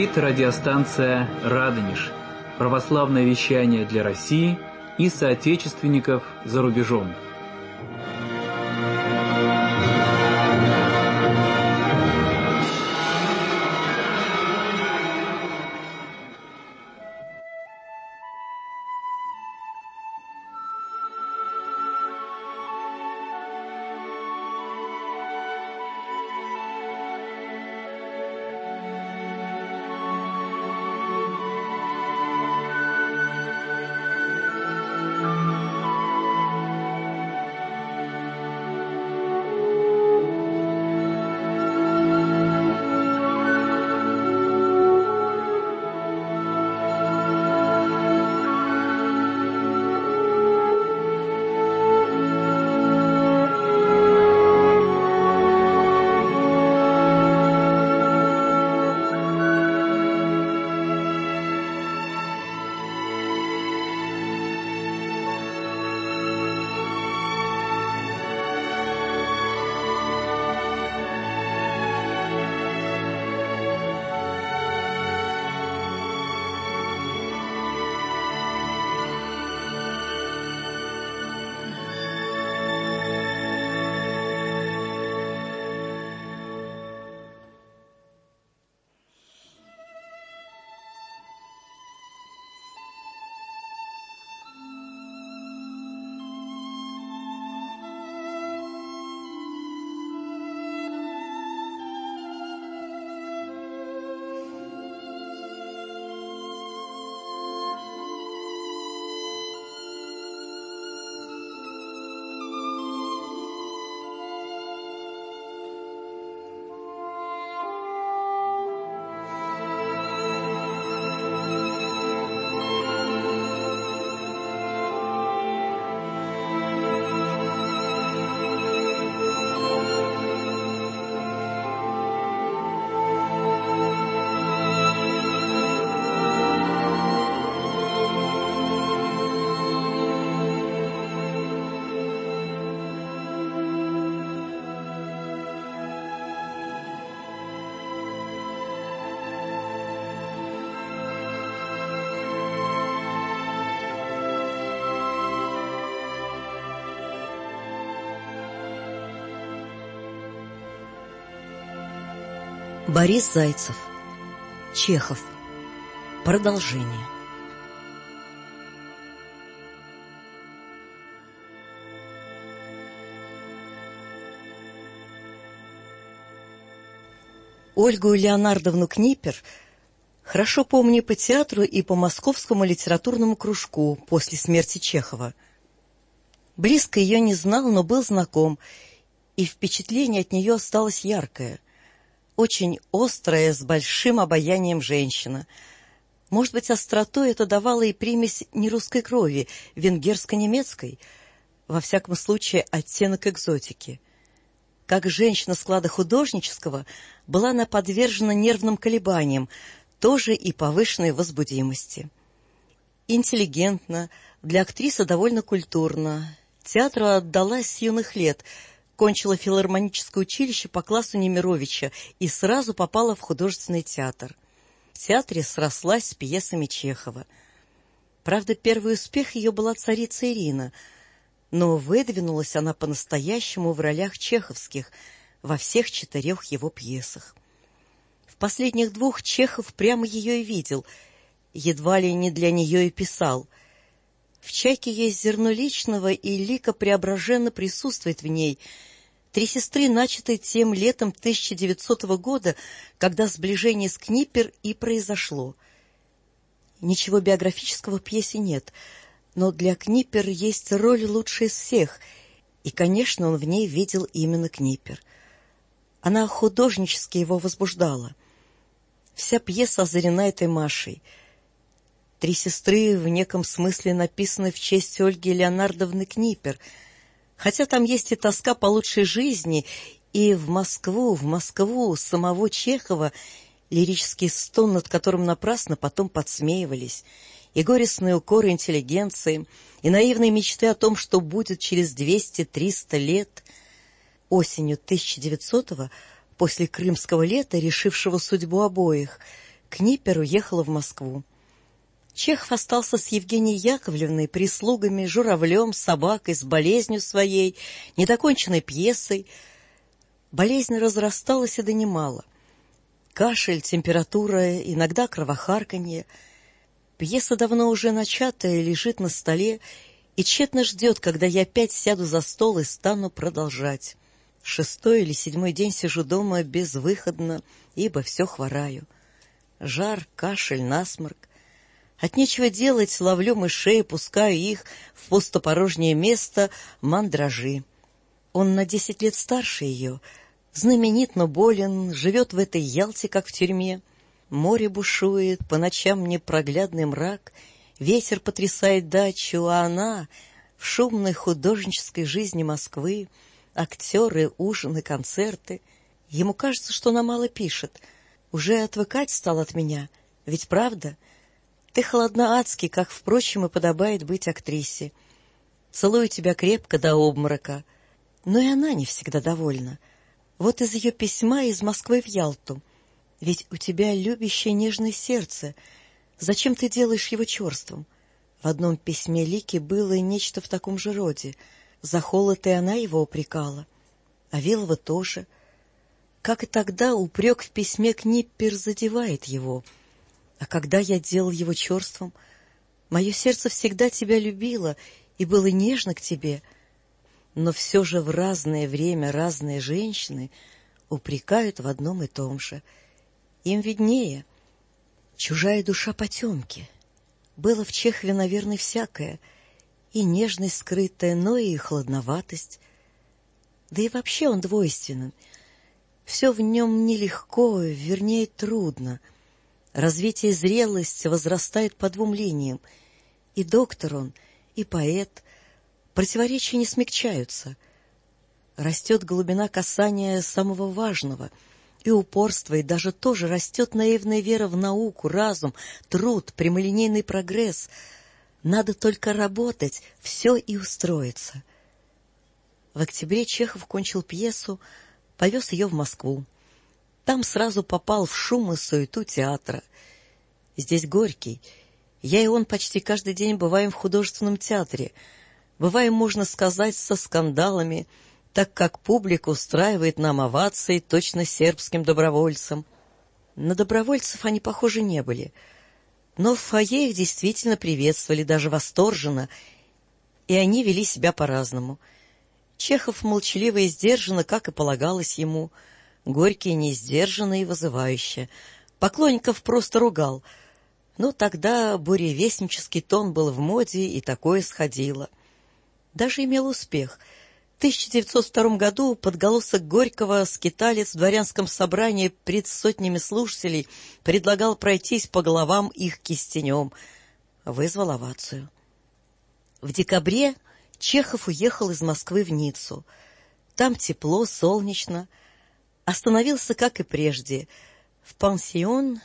говорит радиостанция «Радонеж». Православное вещание для России и соотечественников за рубежом. Борис Зайцев. Чехов. Продолжение. Ольгу Леонардовну Книпер хорошо помню по театру и по Московскому литературному кружку после смерти Чехова. Близко ее не знал, но был знаком, и впечатление от нее осталось яркое. Очень острая, с большим обаянием женщина. Может быть, остротой это давало и примесь не русской крови, венгерско-немецкой, во всяком случае оттенок экзотики. Как женщина склада художнического, была она подвержена нервным колебаниям, тоже и повышенной возбудимости. Интеллигентна, для актрисы довольно культурна, театру отдалась с юных лет, кончила филармоническое училище по классу Немировича и сразу попала в художественный театр. В театре срослась с пьесами Чехова. Правда, первый успех ее была «Царица Ирина», но выдвинулась она по-настоящему в ролях чеховских во всех 4 его пьесах. В последних 2 Чехов прямо ее и видел, едва ли не для нее и писал. В «Чайке» есть зерно личного, и лика Преображенна присутствует в ней. «Три сестры» начаты тем летом 1900 года, когда сближение с Книпер и произошло. Ничего биографического в пьесе нет, но для Книпер есть роль лучшая из всех, и, конечно, он в ней видел именно Книпер. Она художнически его возбуждала. Вся пьеса озарена этой Машей. «Три сестры» в неком смысле написаны в честь Ольги Леонардовны Книпер, хотя там есть и тоска по лучшей жизни, и в Москву самого Чехова лирический стон, над которым напрасно потом подсмеивались, и горестные укоры интеллигенции, и наивные мечты о том, что будет через 200-300 лет. Осенью 1900-го, после крымского лета, решившего судьбу обоих, Книпер уехала в Москву. Чехов остался с Евгенией Яковлевной, прислугами, журавлем, собакой, с болезнью своей, недоконченной пьесой. Болезнь разрасталась и донимала. Кашель, температура, иногда кровохарканье. Пьеса давно уже начатая, лежит на столе и тщетно ждет, когда я опять сяду за стол и стану продолжать. 6-й или 7-й день сижу дома безвыходно, ибо все хвораю. Жар, кашель, насморк. От нечего делать ловлю мышей, пускаю их в пустопорожнее место мандражи. Он на 10 лет старше ее, знаменит, но болен, живет в этой Ялте, как в тюрьме. Море бушует, по ночам непроглядный мрак, ветер потрясает дачу, а она в шумной художнической жизни Москвы, актеры, ужины, концерты. Ему кажется, что она мало пишет. Уже отвыкать стал от меня, ведь правда? Ты холодна адски, как, впрочем, и подобает быть актрисе. Целую тебя крепко до обморока. Но и она не всегда довольна. Вот из ее письма из Москвы в Ялту. Ведь у тебя любящее нежное сердце. Зачем ты делаешь его черством? В одном письме Лики было нечто в таком же роде. За холод и она его упрекала. А Вилова тоже. Как и тогда, упрек в письме Книппер задевает его. А когда я делал его черством, мое сердце всегда тебя любило и было нежно к тебе. Но все же в разное время разные женщины упрекают в одном и том же. Им виднее. Чужая душа потемки. Было в Чехове, наверное, всякое. И нежность скрытая, но и хладноватость. Да и вообще он двойственен. Все в нем нелегко, вернее, трудно. Развитие и зрелость возрастает по двум линиям. И доктор он, и поэт. Противоречия не смягчаются. Растет глубина касания самого важного. И упорство, и даже тоже растет наивная вера в науку, разум, труд, прямолинейный прогресс. Надо только работать, все и устроится. В октябре Чехов кончил пьесу, повез ее в Москву. Там сразу попал в шум и суету театра. Здесь Горький. Я и он почти каждый день бываем в художественном театре. Бываем, можно сказать, со скандалами, так как публика устраивает нам овации точно сербским добровольцам. На добровольцев они похожи не были. Но в фойе их действительно приветствовали, даже восторженно, и они вели себя по-разному. Чехов молчаливо и сдержанно, как и полагалось ему, Горький не сдержанно и вызывающе. Поклонников просто ругал. Но тогда буревестнический тон был в моде, и такое сходило. Даже имел успех. В 1902 году подголосок Горького, скиталец в дворянском собрании пред сотнями слушателей, предлагал пройтись по головам их кистенем. Вызвал овацию. В декабре Чехов уехал из Москвы в Ниццу. Там тепло, солнечно. Остановился, как и прежде, в пансион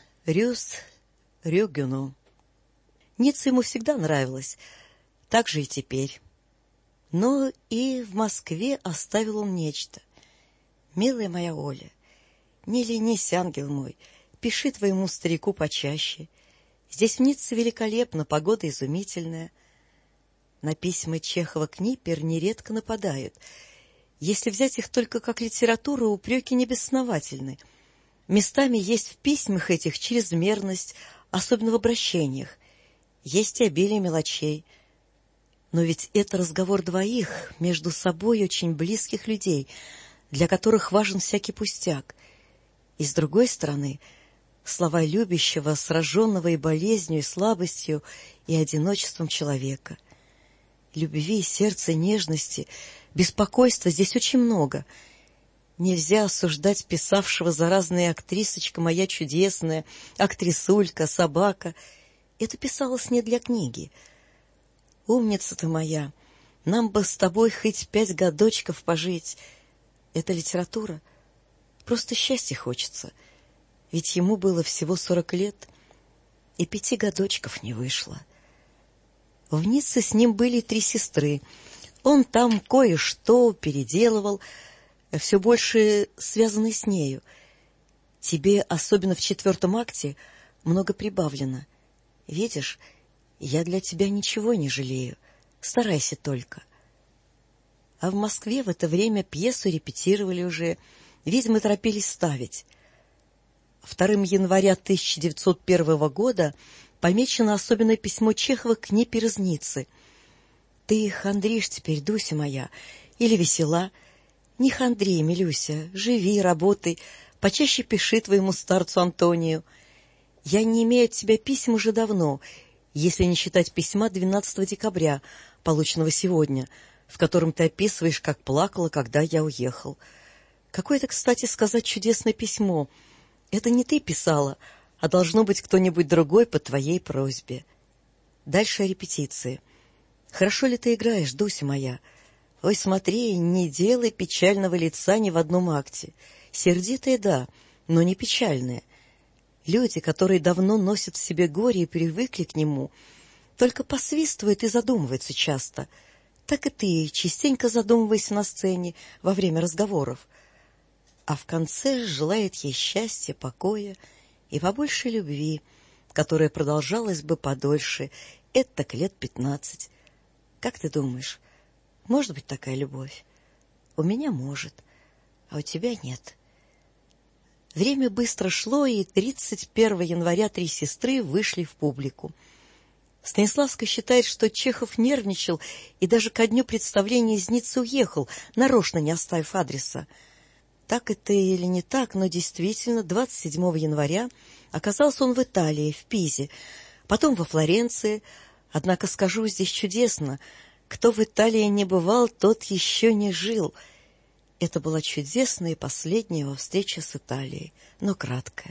Рюс-Рюгену. Ницца ему всегда нравилась, так же и теперь. Но и в Москве оставил он нечто. «Милая моя Оля, не ленись, ангел мой, пиши твоему старику почаще. Здесь в Ницце великолепно, погода изумительная». На письма Чехова Книппер нередко нападают. Если взять их только как литературу, упреки небесновательны. Местами есть в письмах этих чрезмерность, особенно в обращениях. Есть и обилие мелочей. Но ведь это разговор двоих, между собой очень близких людей, для которых важен всякий пустяк. И с другой стороны, слова любящего, сраженного и болезнью, и слабостью, и одиночеством человека. Любви, сердца, нежности, беспокойства здесь очень много. Нельзя осуждать писавшего за разные актрисочка моя чудесная, актрисулька, собака. Это писалось не для книги. Умница ты моя, нам бы с тобой хоть 5 годочков пожить. Это литература. Просто счастья хочется. Ведь ему было всего 40 лет, и 5 годочков не вышло. В Ницце с ним были 3 сестры. Он там кое-что переделывал, все больше связанное с нею. Тебе, особенно в 4-м акте, много прибавлено. Видишь, я для тебя ничего не жалею. Старайся только. А в Москве в это время пьесу репетировали уже, видимо, торопились ставить. 2 января 1901 года помечено особенное письмо Чехова к Ниппе Рызнице. «Ты хандришь теперь, Дуся моя, или весела? Не хандри, Милюся, живи, работай, почаще пиши твоему старцу Антонию. Я не имею от тебя писем уже давно, если не считать письма 12 декабря, полученного сегодня, в котором ты описываешь, как плакала, когда я уехал. Какое-то, кстати сказать, чудесное письмо. Это не ты писала, а должно быть кто-нибудь другой по твоей просьбе. Дальше о репетиции. Хорошо ли ты играешь, Дуся моя? Ой, смотри, не делай печального лица ни в одном акте. Сердитая, да, но не печальная. Люди, которые давно носят в себе горе и привыкли к нему, только посвистывают и задумываются часто. Так и ты частенько задумывайся на сцене во время разговоров. А в конце желает ей счастья, покоя и побольше любви, которая продолжалась бы подольше, это так лет 15. Как ты думаешь, может быть такая любовь? У меня может, а у тебя нет». Время быстро шло, и 31 января 3 сестры вышли в публику. Станиславская считает, что Чехов нервничал и даже ко дню представления из Ниццы уехал, нарочно не оставив адреса. Так это или не так, но действительно 27 января оказался он в Италии, в Пизе, потом во Флоренции. Однако скажу здесь чудесно: кто в Италии не бывал, тот еще не жил. Это была чудесная и последняя его встреча с Италией, но краткая.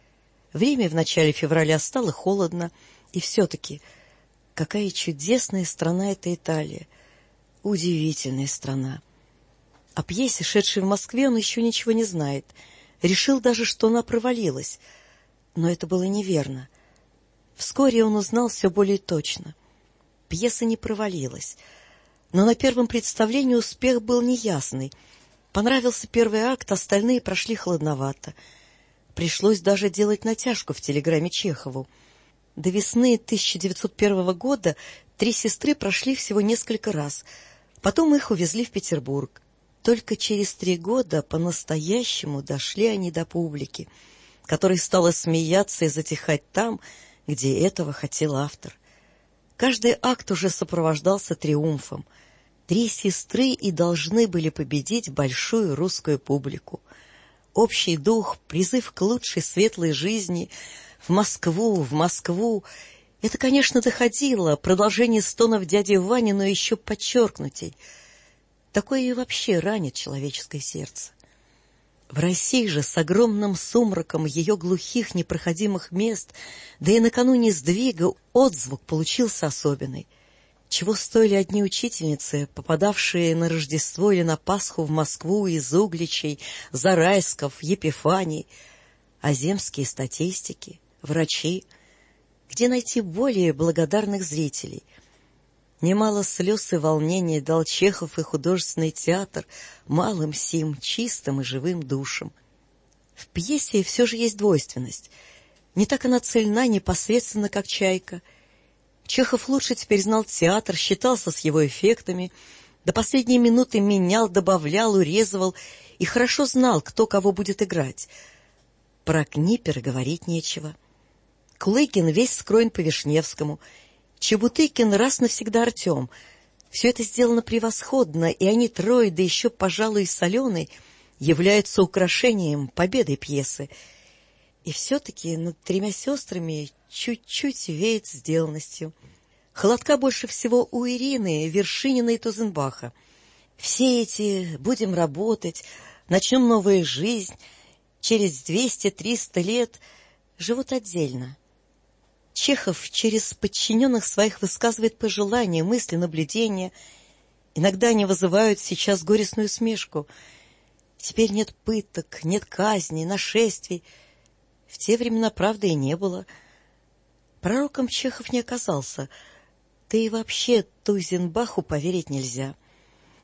В Риме в начале февраля стало холодно, и все-таки какая чудесная страна эта Италия, удивительная страна. О пьесе, шедшей в Москве, он еще ничего не знает. Решил даже, что она провалилась, но это было неверно. Вскоре он узнал все более точно. Пьеса не провалилась, но на первом представлении успех был неясный. Понравился первый акт, остальные прошли холодновато. Пришлось даже делать натяжку в телеграмме Чехову. До весны 1901 года 3 сестры прошли всего несколько раз. Потом их увезли в Петербург. Только через 3 года по-настоящему дошли они до публики, которая стала смеяться и затихать там, где этого хотел автор. Каждый акт уже сопровождался триумфом. 3 сестры и должны были победить большую русскую публику. Общий дух, призыв к лучшей светлой жизни, в Москву, в Москву. Это, конечно, доходило, продолжение стонов дяди Вани, но еще подчеркнутей. Такое и вообще ранит человеческое сердце. В России же с огромным сумраком ее глухих непроходимых мест, да и накануне сдвига, отзвук получился особенный. Чего стоили одни учительницы, попадавшие на Рождество или на Пасху в Москву из Угличей, Зарайсков, Епифаний, а земские статистики, врачи, где найти более благодарных зрителей. Немало слез и волнений дал Чехов и художественный театр малым сим, чистым и живым душам. В пьесе все же есть двойственность. Не так она цельна непосредственно, как «Чайка». Чехов лучше теперь знал театр, считался с его эффектами, до последней минуты менял, добавлял, урезывал и хорошо знал, кто кого будет играть. Про Книпера говорить нечего. Клыкин весь скроен по Вишневскому, Чебутыкин раз навсегда Артем. Все это сделано превосходно, и они трое, да еще, пожалуй, и Соленый, являются украшением, победой пьесы. И все-таки над 3 сестрами чуть-чуть веет сделанностью. Холодка больше всего у Ирины, Вершинина и Тузенбаха. Все эти «будем работать», «начнем новую жизнь», через 200-300 лет живут отдельно. Чехов через подчиненных своих высказывает пожелания, мысли, наблюдения. Иногда они вызывают сейчас горестную усмешку. Теперь нет пыток, нет казней, нашествий. В те времена, правда, и не было. Пророком Чехов не оказался. Да и вообще Тузенбаху поверить нельзя.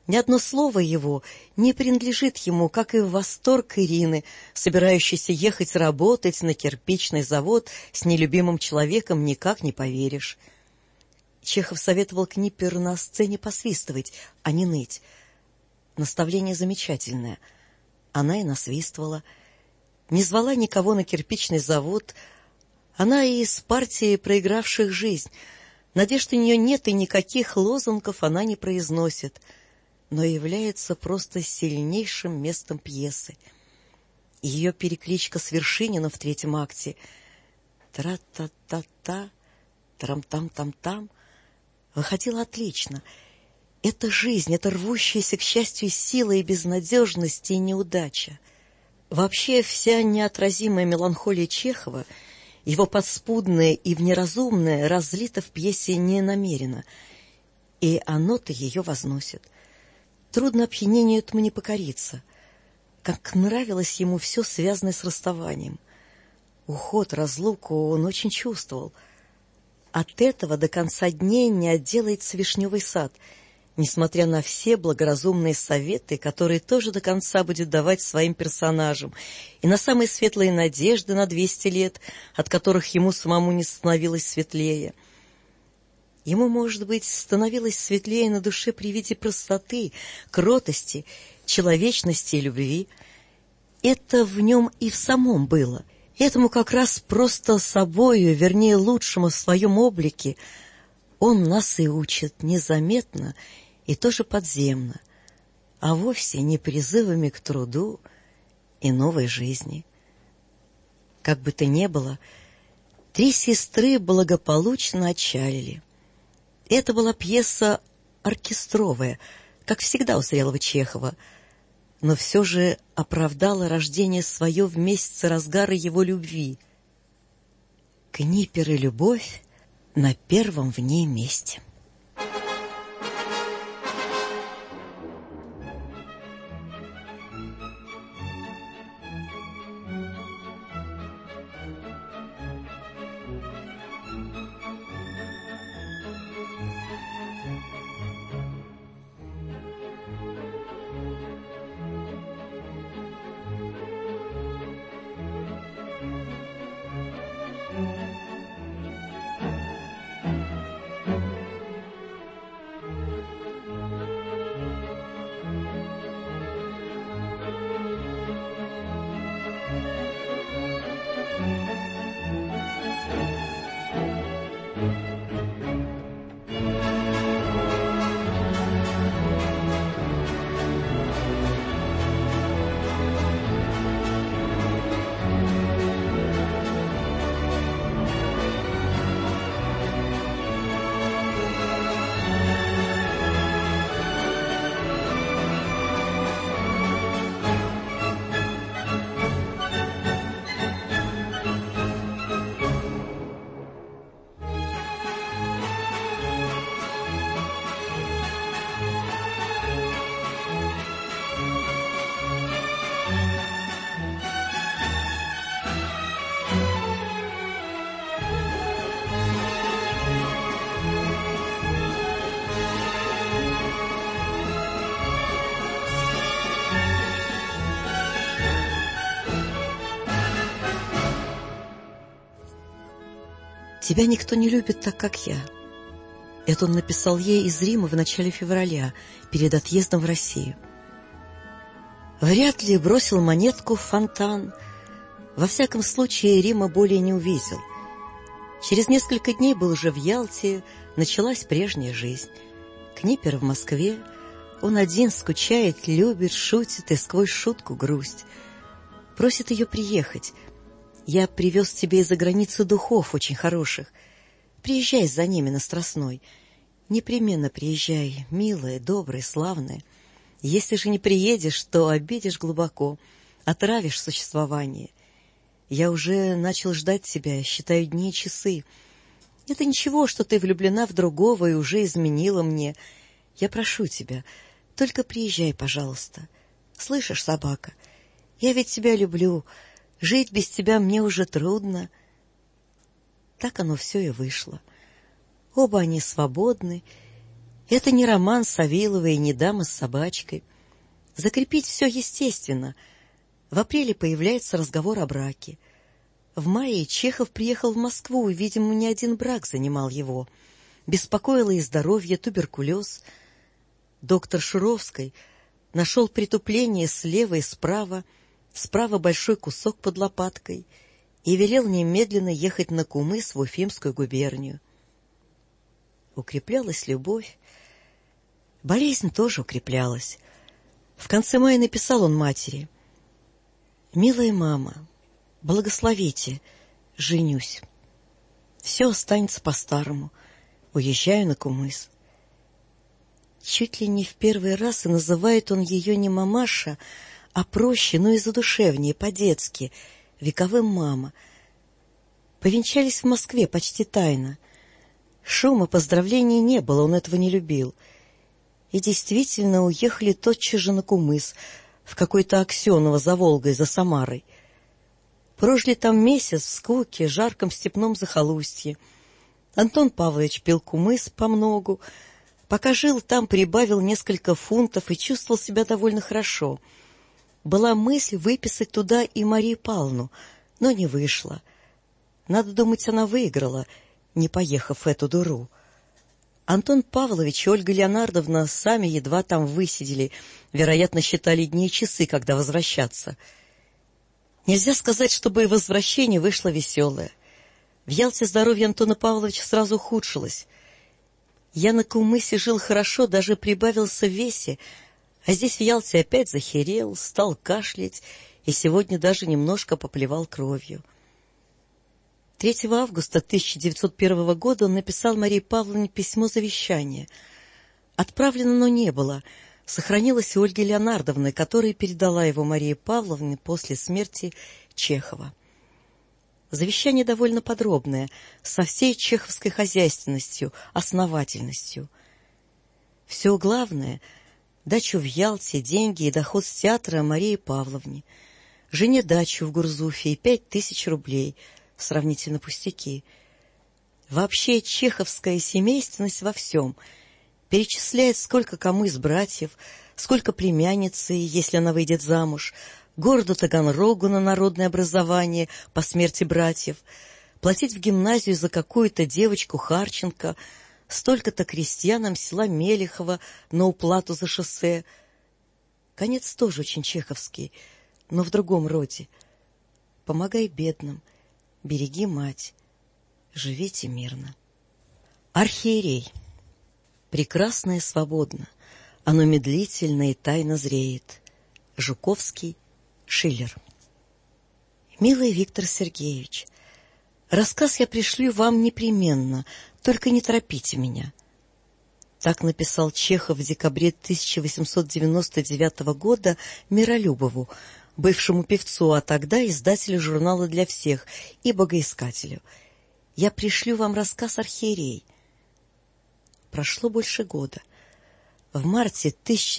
Ни одно слово его не принадлежит ему, как и восторг Ирины, собирающейся ехать работать на кирпичный завод с нелюбимым человеком, никак не поверишь. Чехов советовал Книперу на сцене посвистывать, а не ныть. Наставление замечательное. Она и насвистывала. Не звала никого на кирпичный завод. Она и из партии проигравших жизнь. Надежд у нее нет, и никаких лозунгов она не произносит, но является просто сильнейшим местом пьесы. Ее перекличка с Вершининым в третьем акте «Тра-та-та-та, трам-там-там-там» выходила отлично. Это жизнь, это рвущаяся к счастью сила и безнадежность, и неудача. Вообще вся неотразимая меланхолия Чехова, его подспудное и неразумное, разлито в пьесе ненамеренно, и оно-то ее возносит. Трудно опьянению этому не покориться. Как нравилось ему все, связанное с расставанием. Уход, разлуку он очень чувствовал. От этого до конца дней не отделается вишневый сад, несмотря на все благоразумные советы, которые тоже до конца будет давать своим персонажам, и на самые светлые надежды на 200 лет, от которых ему самому не становилось светлее. Ему, может быть, становилось светлее на душе при виде простоты, кротости, человечности и любви. Это в нем и в самом было. Этому как раз просто собою, вернее, лучшему в своем облике, он нас и учит незаметно и тоже подземно, а вовсе не призывами к труду и новой жизни. Как бы то ни было, три сестры благополучно отчалили. Это была пьеса оркестровая, как всегда у зрелого Чехова, но все же оправдала рождение свое в месяце разгара его любви. Книпер и любовь на первом в ней месте. «Тебя никто не любит так, как я». Это он написал ей из Рима в начале февраля, перед отъездом в Россию. Вряд ли бросил монетку в фонтан. Во всяком случае, Рима более не увидел. Через несколько дней был уже в Ялте, началась прежняя жизнь. Книпер в Москве. Он один скучает, любит, шутит и сквозь шутку грусть. Просит ее приехать. «Я привез тебе из-за границы духов очень хороших. Приезжай за ними на Страстной. Непременно приезжай, милая, добрая, славная. Если же не приедешь, то обидишь глубоко, отравишь существование. Я уже начал ждать тебя, считаю дни и часы. Это ничего, что ты влюблена в другого и уже изменила мне. Я прошу тебя, только приезжай, пожалуйста. Слышишь, собака, я ведь тебя люблю. Жить без тебя мне уже трудно». Так оно все и вышло. Оба они свободны, Это не роман Савелова и не дама с собачкой. Закрепить все естественно. В апреле появляется разговор о браке. В мае Чехов приехал в Москву, и, видимо, не один брак занимал его. Беспокоило и здоровье, туберкулез. Доктор Шуровский нашел притупление слева и справа большой кусок под лопаткой и велел немедленно ехать на Кумыс в Уфимскую губернию. Укреплялась любовь. Болезнь тоже укреплялась. В конце мая написал он матери: «Милая мама, благословите, женюсь. Все останется по-старому. Уезжаю на Кумыс». Чуть ли не в первый раз и называет он ее не мамаша, а проще, но и задушевнее, по-детски, вековым мама. Повенчались в Москве почти тайно. Шума, поздравлений не было, он этого не любил. И действительно уехали тотчас же на Кумыс, в какой-то Аксеново за Волгой, за Самарой. Прожили там месяц в скуке, жарком степном захолустье. Антон Павлович пил кумыс помногу. Пока жил там, прибавил несколько фунтов и чувствовал себя довольно хорошо. Была мысль выписать туда и Марию Павловну, но не вышло. Надо думать, она выиграла, не поехав в эту дуру. Антон Павлович и Ольга Леонардовна сами едва там высидели, вероятно, считали дни и часы, когда возвращаться. Нельзя сказать, чтобы и возвращение вышло веселое. В Ялте здоровье Антона Павловича сразу ухудшилось. Я на Кумысе жил хорошо, даже прибавился в весе, а здесь в Ялте опять захерел, стал кашлять и сегодня даже немножко поплевал кровью. 3 августа 1901 года он написал Марии Павловне письмо завещания. Отправлено оно не было. Сохранилось у Ольги Леонардовны, которая передала его Марии Павловне после смерти Чехова. Завещание довольно подробное, со всей чеховской хозяйственностью, основательностью. Все главное — дачу в Ялте, деньги и доход с театра Марии Павловне, жене дачу в Гурзуфе и 5000 рублей — сравнительно пустяки. Вообще чеховская семейственность во всем. Перечисляет, сколько кому из братьев, сколько племянницы, если она выйдет замуж, городу Таганрогу на народное образование по смерти братьев, платить в гимназию за какую-то девочку Харченко, столько-то крестьянам села Мелехово на уплату за шоссе. Конец тоже очень чеховский, но в другом роде. Помогай бедным, береги мать, живите мирно. Архиерей. Прекрасно и свободно, оно медлительно и тайно зреет. Жуковский, Шиллер. Милый Виктор Сергеевич, рассказ я пришлю вам непременно, только не торопите меня. Так написал Чехов в декабре 1899 года Миролюбову, бывшему певцу, а тогда издателю журнала «Для всех» и богоискателю. Я пришлю вам рассказ «Архиерей». Прошло больше года. В марте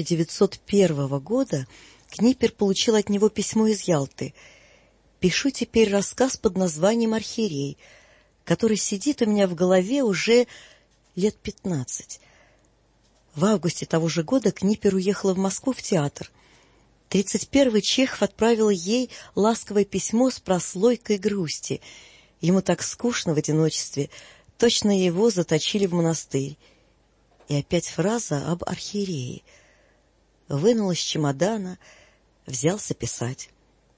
1901 года Книпер получил от него письмо из Ялты. Пишу теперь рассказ под названием «Архиерей», который сидит у меня в голове уже лет 15. В августе того же года Книпер уехала в Москву в театр. 31-й Чехов отправил ей ласковое письмо с прослойкой грусти. Ему так скучно в одиночестве, точно его заточили в монастырь. И опять фраза об архиерее. Вынул из чемодана, взялся писать.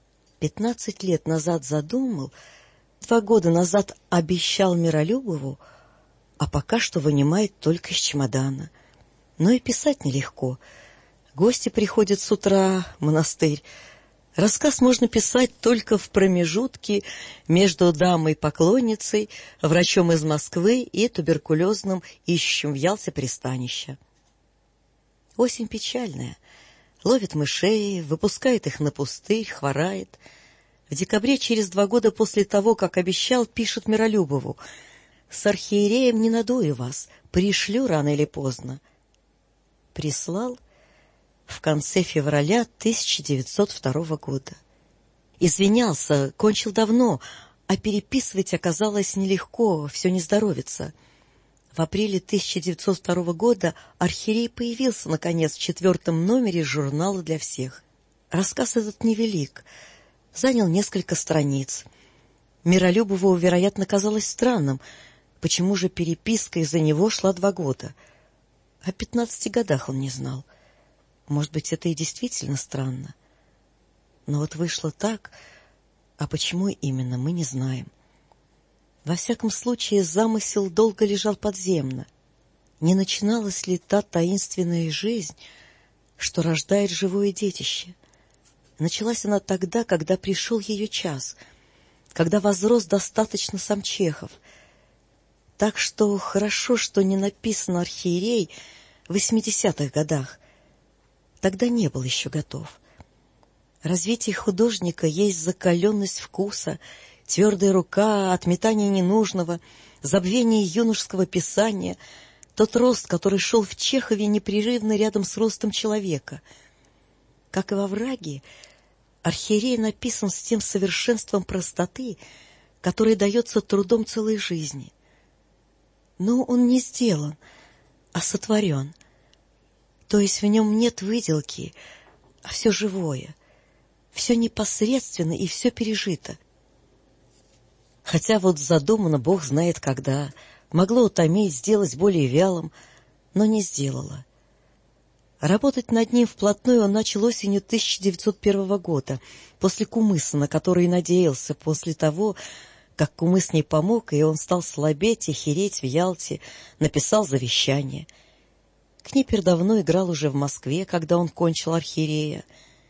15 лет назад задумал, 2 года назад обещал Миролюбову, а пока что вынимает только из чемодана. Но и писать нелегко. Гости приходят с утра в монастырь. Рассказ можно писать только в промежутке между дамой-поклонницей, врачом из Москвы и туберкулезным ищущим в Ялте пристанища. Осень печальная. Ловит мышей, выпускает их на пустырь, хворает. В декабре, через 2 года после того, как обещал, пишет Миролюбову: «С архиереем не надую вас, пришлю рано или поздно». Прислал в конце февраля 1902 года. Извинялся, кончил давно, а переписывать оказалось нелегко, все не здоровится. В апреле 1902 года архиерей появился, наконец, в 4-м номере журнала «Для всех». Рассказ этот невелик, занял несколько страниц. Миролюбову, вероятно, казалось странным, почему же переписка из-за него шла 2 года. О 15 годах он не знал. Может быть, это и действительно странно. Но вот вышло так, а почему именно, мы не знаем. Во всяком случае, замысел долго лежал подземно. Не начиналась ли та таинственная жизнь, что рождает живое детище? Началась она тогда, когда пришел ее час, когда возрос достаточно сам Чехов. Так что хорошо, что не написано архиерей в 80-х годах. Тогда не был еще готов. Развитие художника есть закаленность вкуса, твердая рука, отметание ненужного, забвение юношеского писания, тот рост, который шел в Чехове непрерывно рядом с ростом человека. Как и во «Враге», архиерей написан с тем совершенством простоты, которое дается трудом целой жизни. Но он не сделан, а сотворен. То есть в нем нет выделки, а все живое, все непосредственно и все пережито. Хотя вот задумано Бог знает когда, могло утомить, сделать более вялым, но не сделало. Работать над ним вплотную он начал осенью 1901 года, после Кумыса, на который надеялся, после того, как Кумыс не помог, и он стал слабеть и хереть в Ялте, написал завещание. Книпер давно играл уже в Москве, когда он кончил архиерея.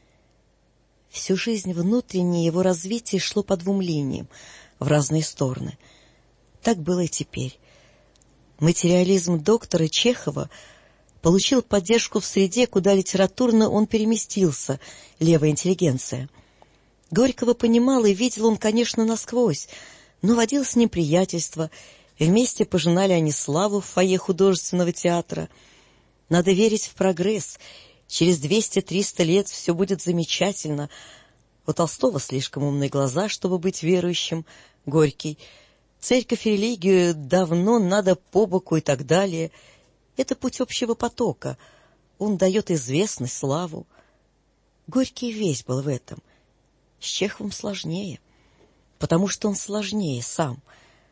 Всю жизнь внутреннее его развитие шло по 2 линиям, в разные стороны. Так было и теперь. Материализм доктора Чехова получил поддержку в среде, куда литературно он переместился, левая интеллигенция. Горького понимал и видел он, конечно, насквозь, но водил с ним приятельство, вместе пожинали они славу в фойе художественного театра. Надо верить в прогресс. Через 200-300 лет все будет замечательно. У Толстого слишком умные глаза, чтобы быть верующим. Горький. Церковь и религию давно надо по боку и так далее. Это путь общего потока. Он дает известность, славу. Горький весь был в этом. С Чеховым сложнее, потому что он сложнее сам.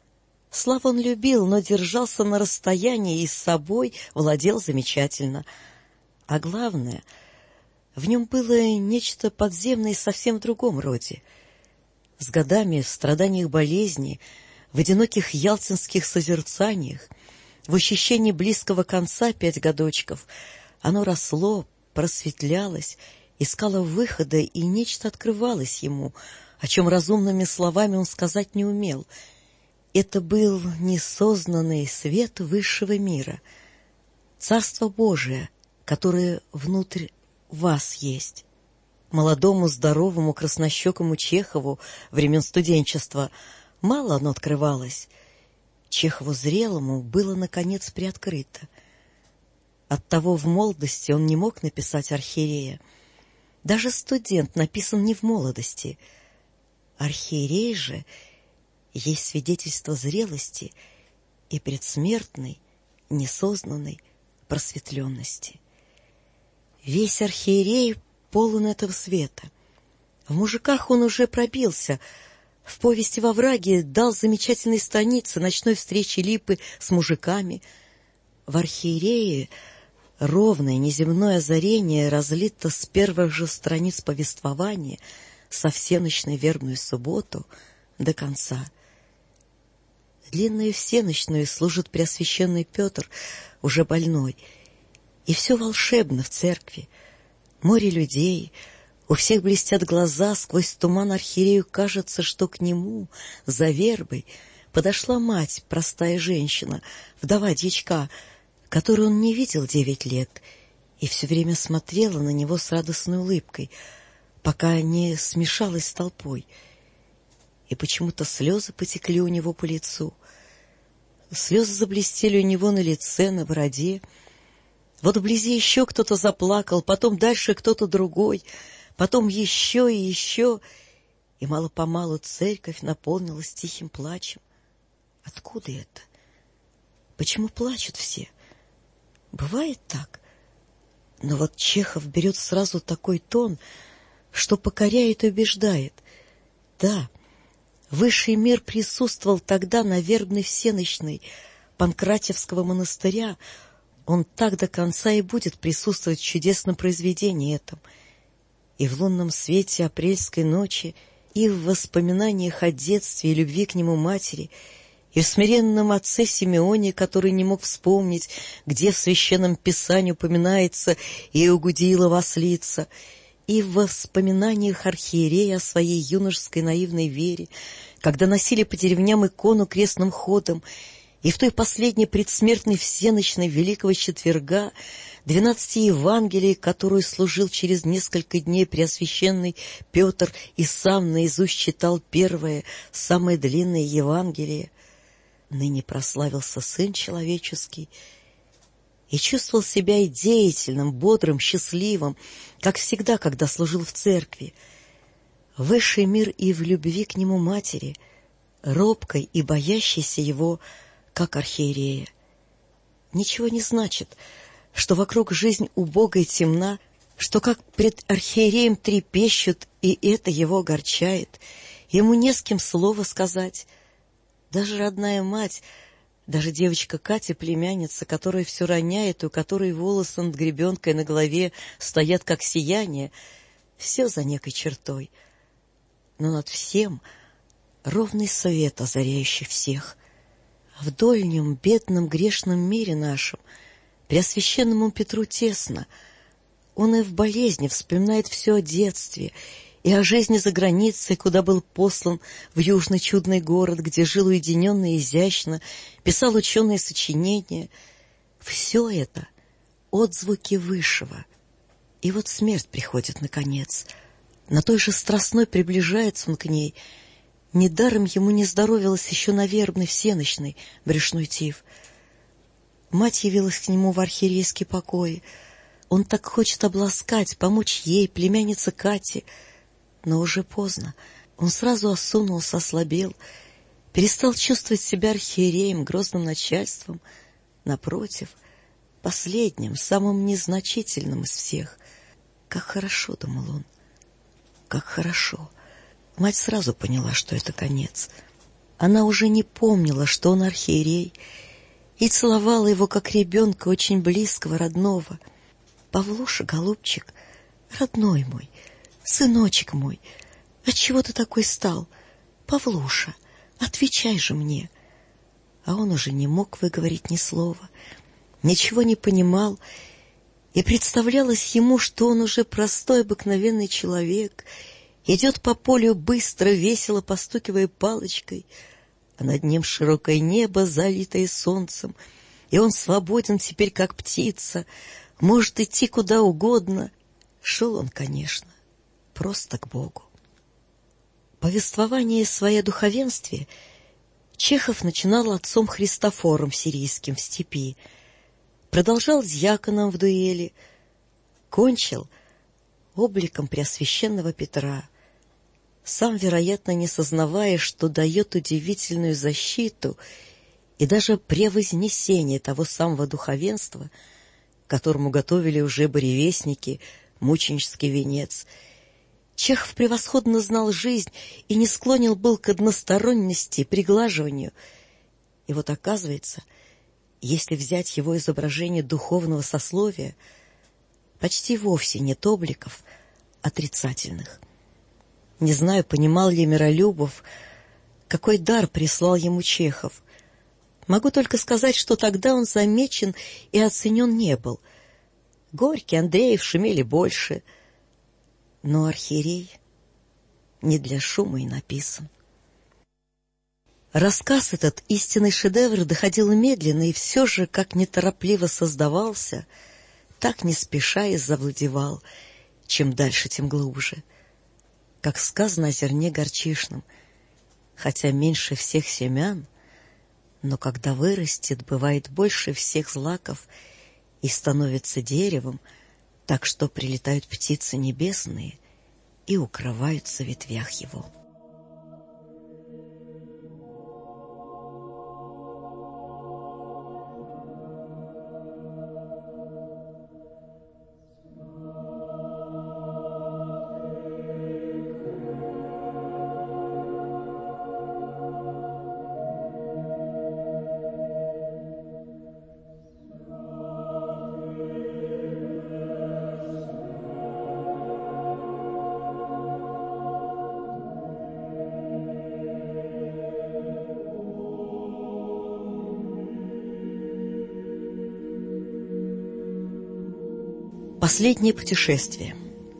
Славу он любил, но держался на расстоянии и с собой владел замечательно. А главное, в нем было нечто подземное совсем в другом роде. С годами, в страданиях болезни, в одиноких ялтинских созерцаниях, в ощущении близкого конца 5 годочков, оно росло, просветлялось, искало выхода, и нечто открывалось ему, о чем разумными словами он сказать не умел. Это был несознанный свет высшего мира, Царство Божие, которое внутрь вас есть. Молодому, здоровому, краснощекому Чехову времен студенчества мало оно открывалось. Чехову зрелому было, наконец, приоткрыто. Оттого в молодости он не мог написать архиерея. Даже студент написан не в молодости. Архиерей же есть свидетельство зрелости и предсмертной, несознанной просветленности. Весь архиерей полон этого света. В мужиках он уже пробился. В повести «Во враге» дал замечательные страницы ночной встречи Липы с мужиками. В архиерее ровное неземное озарение разлито с первых же страниц повествования со всеночной вербную субботу до конца. Длинную всеночную служит Преосвященный Петр, уже больной. И все волшебно в церкви. Море людей, у всех блестят глаза, сквозь туман архиерею кажется, что к нему, за вербой, подошла мать, простая женщина, вдова дьячка, которую он не видел 9 лет, и все время смотрела на него с радостной улыбкой, пока не смешалась с толпой. И почему-то слезы потекли у него по лицу. Слезы заблестели у него на лице, на бороде. Вот вблизи еще кто-то заплакал, потом дальше кто-то другой, потом еще и еще, и мало-помалу церковь наполнилась тихим плачем. Откуда это? Почему плачут все? Бывает так. Но вот Чехов берет сразу такой тон, что покоряет и убеждает. Да, высший мир присутствовал тогда на вербной всенощной Панкратиевского монастыря. Он так до конца и будет присутствовать в чудесном произведении этом. И в лунном свете апрельской ночи, и в воспоминаниях о детстве и любви к нему матери, и в смиренном отце Симеоне, который не мог вспомнить, где в священном писании упоминается Иугудилова ослица, и в воспоминаниях архиерея о своей юношеской наивной вере, когда носили по деревням икону крестным ходом, и в той последней предсмертной всенощной Великого Четверга 12 Евангелий, которую служил через несколько дней Преосвященный Петр и сам наизусть читал первое, самое длинное Евангелие, ныне прославился Сын Человеческий и чувствовал себя и деятельным, бодрым, счастливым, как всегда, когда служил в церкви. Высший мир и в любви к нему матери, робкой и боящейся его, как архиерея. Ничего не значит, что вокруг жизнь убога и темна, что как пред архиереем трепещут, и это его огорчает. Ему не с кем слова сказать. Даже родная мать, даже девочка Катя, племянница, которая все роняет, у которой волосы над гребенкой на голове стоят как сияние, все за некой чертой. Но над всем ровный свет, озаряющий всех. В дольнем, бедном, грешном мире нашем Преосвященному Петру тесно. Он и в болезни вспоминает все о детстве и о жизни за границей, куда был послан в южный чудный город, где жил уединенно и изящно, писал ученые сочинения. Все это — отзвуки высшего. И вот смерть приходит наконец. На той же страстной приближается он к ней. Недаром ему не здоровилось еще на вербной всенощной брюшной тиф. Мать явилась к нему в архиерейские покои. Он так хочет обласкать, помочь ей, племяннице Кате. Но уже поздно. Он сразу осунулся, ослабел, перестал чувствовать себя архиереем, грозным начальством. Напротив, последним, самым незначительным из всех. Как хорошо, думал он, как хорошо. Мать сразу поняла, что это конец. Она уже не помнила, что он архиерей, и целовала его, как ребенка, очень близкого, родного. «Павлуша, голубчик, родной мой, сыночек мой, отчего ты такой стал? Павлуша, отвечай же мне!» А он уже не мог выговорить ни слова, ничего не понимал, и представлялось ему, что он уже простой, обыкновенный человек, идет по полю быстро, весело постукивая палочкой, а над ним широкое небо, залитое солнцем, и он свободен теперь, как птица, может идти куда угодно. Шел он, конечно, просто к Богу. Повествование свое о духовенстве Чехов начинал отцом Христофором Сирийским в степи, продолжал дьяконом в дуэли, кончил обликом Преосвященного Петра, сам, вероятно, не сознавая, что дает удивительную защиту и даже превознесение того самого духовенства, которому готовили уже буревестники мученический венец. Чехов превосходно знал жизнь и не склонен был к односторонности, приглаживанию. И вот оказывается, если взять его изображение духовного сословия, почти вовсе нет обликов отрицательных. Не знаю, понимал ли Миролюбов, какой дар прислал ему Чехов. Могу только сказать, что тогда он замечен и оценен не был. Горький, Андреев шумели больше, но архиерей не для шума и написан. Рассказ этот, истинный шедевр, доходил медленно и все же, как неторопливо создавался, так не спеша и завладевал, чем дальше, тем глубже. Как сказано о зерне горчишном, хотя меньше всех семян, но когда вырастет, бывает больше всех злаков и становится деревом, так что прилетают птицы небесные и укрываются в ветвях его. Последнее путешествие.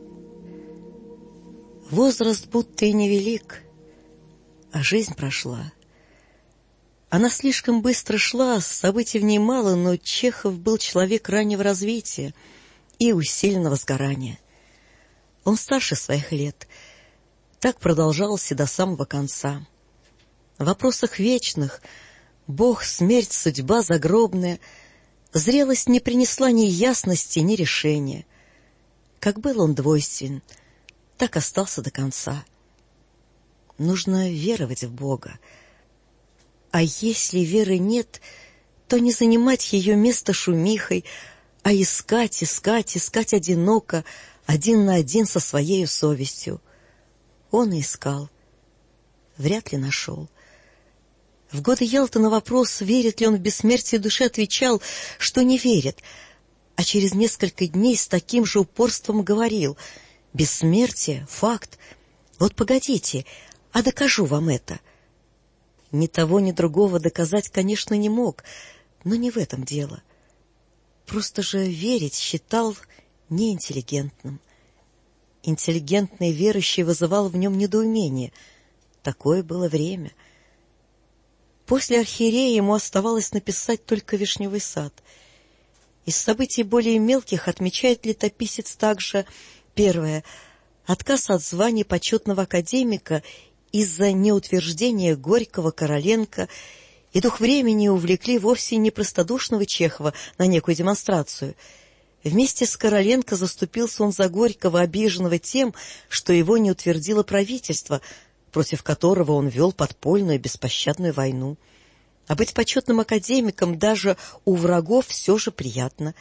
Возраст будто и невелик, а жизнь прошла. Она слишком быстро шла, событий в ней мало, но Чехов был человек раннего развития и усиленного сгорания. Он старше своих лет. Так продолжалось и до самого конца. В вопросах вечных — Бог, смерть, судьба загробная — зрелость не принесла ни ясности, ни решения. Как был он двойственен, так остался до конца. Нужно веровать в Бога. А если веры нет, то не занимать ее место шумихой, а искать, искать, искать одиноко, один на один со своей совестью. Он и искал. Вряд ли нашел. В годы Ялты на вопрос, верит ли он в бессмертие души, отвечал, что не верит, а через несколько дней с таким же упорством говорил: «Бессмертие — факт. Вот погодите, а докажу вам это». Ни того, ни другого доказать, конечно, не мог, но не в этом дело. Просто же верить считал неинтеллигентным. Интеллигентный верующий вызывал в нем недоумение. Такое было время. После архиерея ему оставалось написать только «Вишневый сад». Из событий более мелких отмечает летописец также: первое — отказ от звания почетного академика из-за неутверждения Горького, Короленко, и дух времени увлекли вовсе не простодушного Чехова на некую демонстрацию. Вместе с Короленко заступился он за Горького, обиженного тем, что его не утвердило правительство, против которого он вел подпольную и беспощадную войну. А быть почетным академиком даже у врагов все же приятно.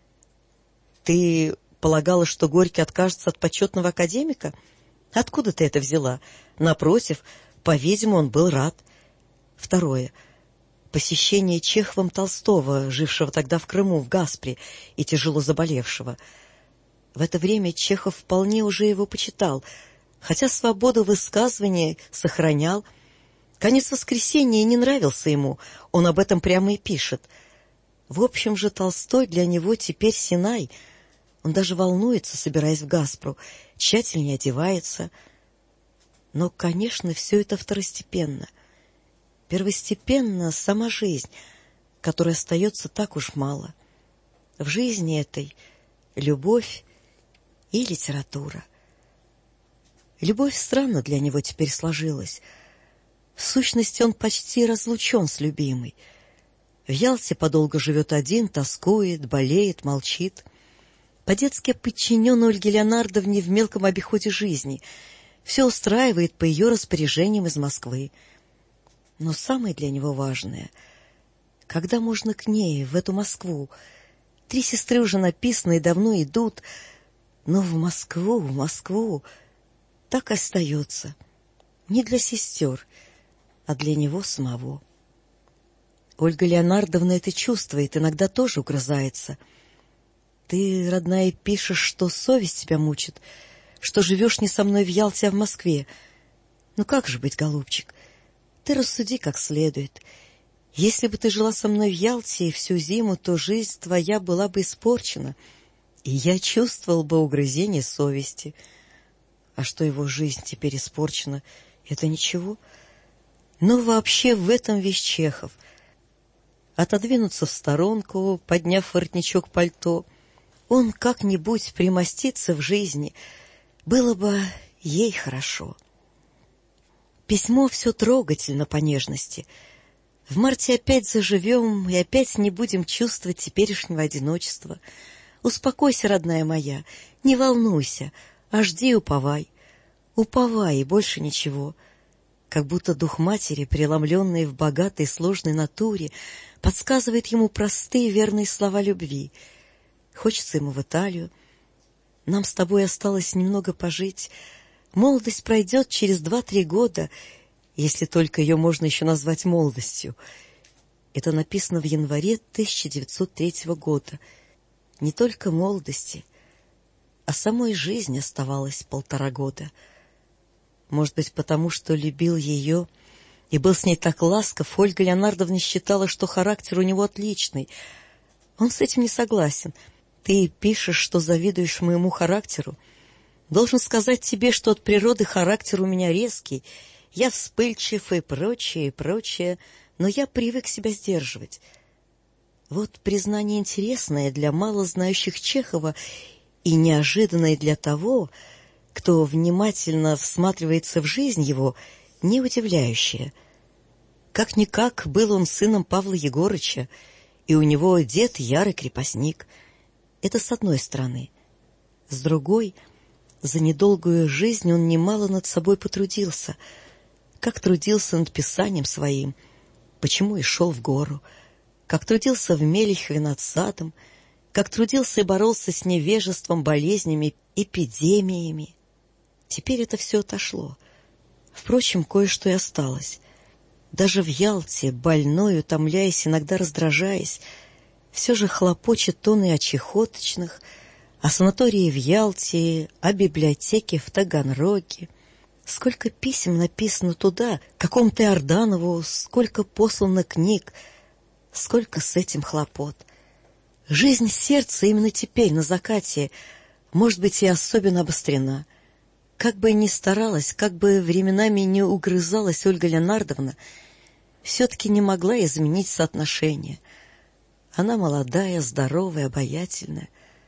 Ты полагала, что Горький откажется от почетного академика? Откуда ты это взяла? Напротив, по-видимому, он был рад. Второе. Посещение Чеховым Толстого, жившего тогда в Крыму, в Гаспре, и тяжело заболевшего. В это время Чехов вполне уже его почитал, хотя свободу высказывания сохранял. Конец воскресенья не нравился ему, он об этом прямо и пишет. В общем же, Толстой для него теперь Синай. Он даже волнуется, собираясь в Гаспру, тщательнее одевается. Но, конечно, все это второстепенно. Первостепенно сама жизнь, которой остается так уж мало. В жизни этой любовь и литература. Любовь странно для него теперь сложилась. В сущности, он почти разлучен с любимой. В Ялте подолгу живет один, тоскует, болеет, молчит. По-детски подчинен Ольге Леонардовне в мелком обиходе жизни. Все устраивает по ее распоряжениям из Москвы. Но самое для него важное — когда можно к ней, в эту Москву? 3 сестры уже написаны и давно идут, но в Москву так и остается. Не для сестер, а для него самого. Ольга Леонардовна это чувствует, иногда тоже угрызается. Ты, родная, пишешь, что совесть тебя мучит, что живешь не со мной в Ялте, а в Москве. Ну как же быть, голубчик? Ты рассуди как следует. Если бы ты жила со мной в Ялте всю зиму, то жизнь твоя была бы испорчена, и я чувствовал бы угрызение совести. А что его жизнь теперь испорчена, это ничего. Но вообще в этом весь Чехов. Отодвинуться в сторонку, подняв воротничок пальто, он как-нибудь примостится в жизни, было бы ей хорошо. Письмо все трогательно по нежности. В марте опять заживем и опять не будем чувствовать теперешнего одиночества. Успокойся, родная моя, не волнуйся, а жди и уповай. Уповай, и больше ничего. Как будто дух матери, преломленный в богатой сложной натуре, подсказывает ему простые верные слова любви. Хочется ему в Италию. Нам с тобой осталось немного пожить. Молодость пройдет через 2-3 года, если только ее можно еще назвать молодостью. Это написано в январе 1903 года. Не только молодости, а самой жизни оставалось 1,5 года. Может быть, потому что любил ее и был с ней так ласков, Ольга Леонардовна считала, что характер у него отличный. Он с этим не согласен. Ты пишешь, что завидуешь моему характеру. Должен сказать тебе, что от природы характер у меня резкий. Я вспыльчив и прочее, и прочее, но я привык себя сдерживать. Вот признание интересное для мало знающих Чехова и неожиданное для того, кто внимательно всматривается в жизнь его, не удивляющее. Как-никак был он сыном Павла Егорыча, и у него дед ярый крепостник. Это с одной стороны. С другой, за недолгую жизнь он немало над собой потрудился. Как трудился над писанием своим, почему и шел в гору, как трудился в Мелехове над садом, как трудился и боролся с невежеством, болезнями, эпидемиями. Теперь это все отошло. Впрочем, кое-что и осталось. Даже в Ялте, больной, утомляясь, иногда раздражаясь, все же хлопочет он и о чехоточных, о санатории в Ялте, о библиотеке в Таганроге. Сколько писем написано туда, какому-то Иорданову, сколько послано книг, сколько с этим хлопот. Жизнь сердца именно теперь, на закате, может быть, и особенно обострена. Как бы ни старалась, как бы временами не угрызалась Ольга Леонардовна, все-таки не могла изменить соотношение. Она молодая, здоровая, обаятельная.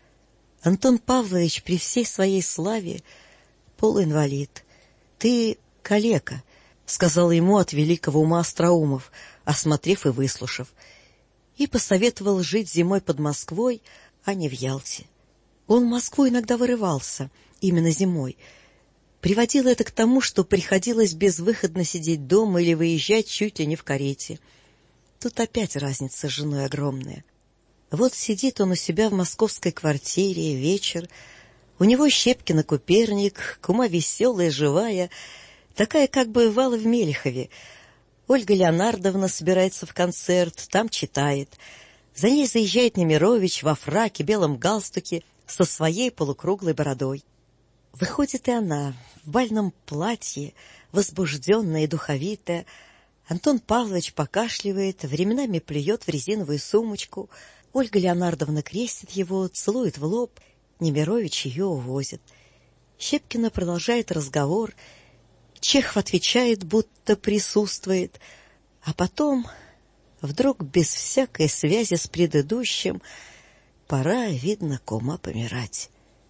Антон Павлович при всей своей славе полуинвалид. «Ты калека», — сказал ему от великого ума Остроумов, осмотрев и выслушав, и посоветовал жить зимой под Москвой, а не в Ялте. Он в Москву иногда вырывался, именно зимой. Приводило это к тому, что приходилось безвыходно сидеть дома или выезжать чуть ли не в карете. Тут опять разница с женой огромная. Вот сидит он у себя в московской квартире, вечер. У него Щепкина Куперник, кума веселая, живая, такая, как бывала в Мелехове. Ольга Леонардовна собирается в концерт, там читает. За ней заезжает Немирович во фраке, белом галстуке, со своей полукруглой бородой. Выходит и она, в бальном платье, возбужденная и духовитая. Антон Павлович покашливает, временами плюет в резиновую сумочку. Ольга Леонардовна крестит его, целует в лоб. Немирович ее увозит. Щепкина продолжает разговор. Чехов отвечает, будто присутствует. А потом, вдруг без всякой связи с предыдущим, пора, видно, кума помирать.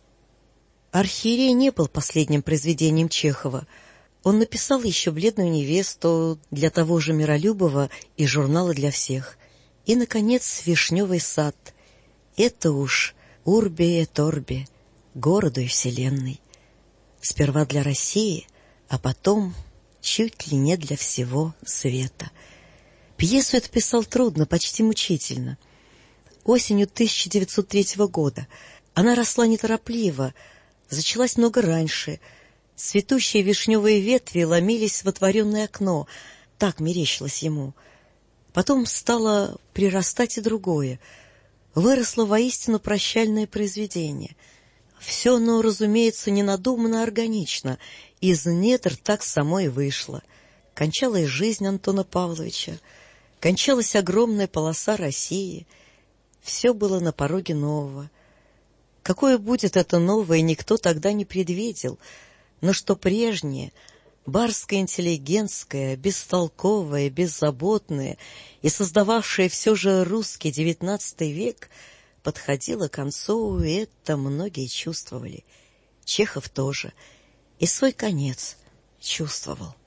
«Архиерей» не был последним произведением Чехова. Он написал еще «Бледную невесту» для того же Миролюбова и журнала «Для всех». И, наконец, «Вишневый сад». Это уж «Урби et Orbi», городу и вселенной. Сперва для России, а потом чуть ли не для всего света. Пьесу эту писал трудно, почти мучительно. Осенью 1903 года она росла неторопливо, зачалась много раньше. Цветущие вишневые ветви ломились в отворенное окно, так мерещилось ему. Потом стало прирастать и другое. Выросло воистину прощальное произведение. Все оно, разумеется, не надумано, а органично. Из недр так само и вышло. Кончалась жизнь Антона Павловича, кончалась огромная полоса России. Все было на пороге нового. Какое будет это новое, никто тогда не предвидел, но что прежнее, барское, интеллигентское, бестолковое, беззаботное и создававшее все же русский XIX век, подходило к концу, и это многие чувствовали. Чехов тоже, и свой конец чувствовал.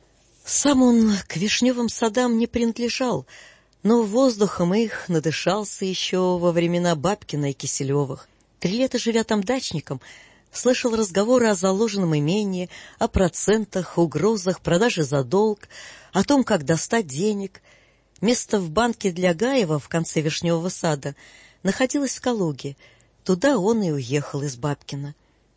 Сам он к вишневым садам не принадлежал, но воздухом их надышался еще во времена Бабкина и Киселевых. 3 лета живя там дачником, слышал разговоры о заложенном имении, о процентах, угрозах, продаже за долг, о том, как достать денег. Место в банке для Гаева в конце Вишневого сада находилось в Калуге. Туда он и уехал из Бабкина.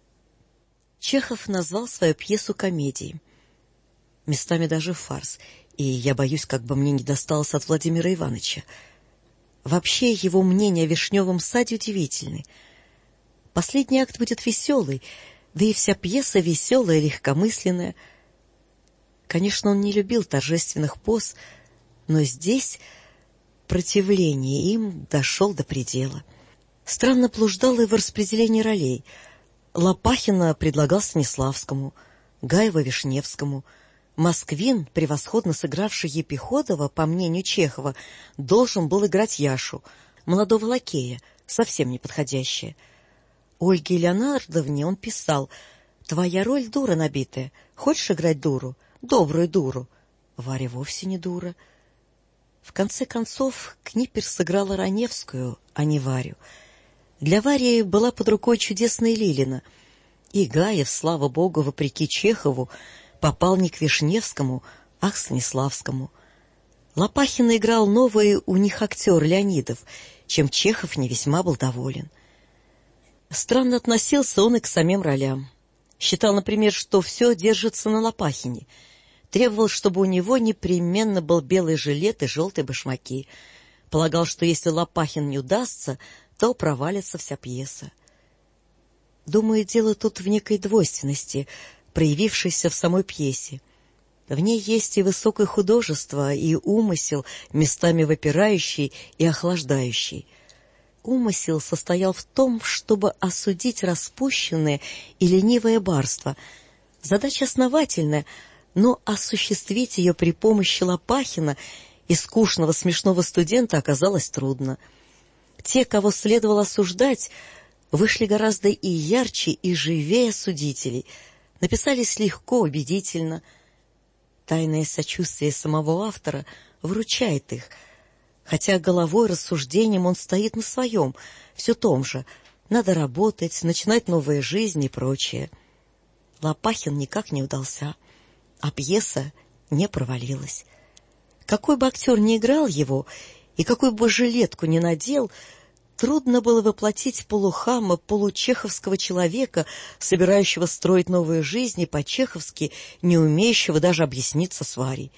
Чехов назвал свою пьесу комедией, местами даже фарс, и я боюсь, как бы мне не досталось от Владимира Ивановича. Вообще, его мнение о Вишневом саде удивительное. Последний акт будет веселый, да и вся пьеса веселая и легкомысленная. Конечно, он не любил торжественных поз, но здесь противление им дошел до предела. Странно блуждала и в распределении ролей. Лопахина предлагал Станиславскому, Гаева — Вишневскому. Москвин, превосходно сыгравший Епиходова, по мнению Чехова, должен был играть Яшу, молодого лакея, совсем неподходящая. Ольге Леонардовне он писал: «Твоя роль дура набитая. Хочешь играть дуру? Добрую дуру». Варя вовсе не дура. В конце концов, Книпер сыграла Раневскую, а не Варю. Для Вари была под рукой чудесная Лилина. И Гаев, слава богу, вопреки Чехову, попал не к Вишневскому, а к Станиславскому. Лопахин играл новый у них актер Леонидов, чем Чехов не весьма был доволен. Странно относился он и к самим ролям. Считал, например, что все держится на Лопахине. Требовал, чтобы у него непременно был белый жилет и желтые башмаки. Полагал, что если Лопахин не удастся, то провалится вся пьеса. Думаю, дело тут в некой двойственности, проявившейся в самой пьесе. В ней есть и высокое художество, и умысел, местами выпирающий и охлаждающий. Умысел состоял в том, чтобы осудить распущенное и ленивое барство. Задача основательная, но осуществить ее при помощи Лопахина и скучного смешного студента оказалось трудно. Те, кого следовало осуждать, вышли гораздо и ярче, и живее судителей, написались легко, убедительно. Тайное сочувствие самого автора выручает их, хотя головой, рассуждением он стоит на своем, все том же: надо работать, начинать новую жизнь и прочее. Лопахин никак не удался, а пьеса не провалилась. Какой бы актер ни играл его и какую бы жилетку ни надел, трудно было воплотить полухама, получеховского человека, собирающего строить новую жизнь и по-чеховски не умеющего даже объясниться с Варей.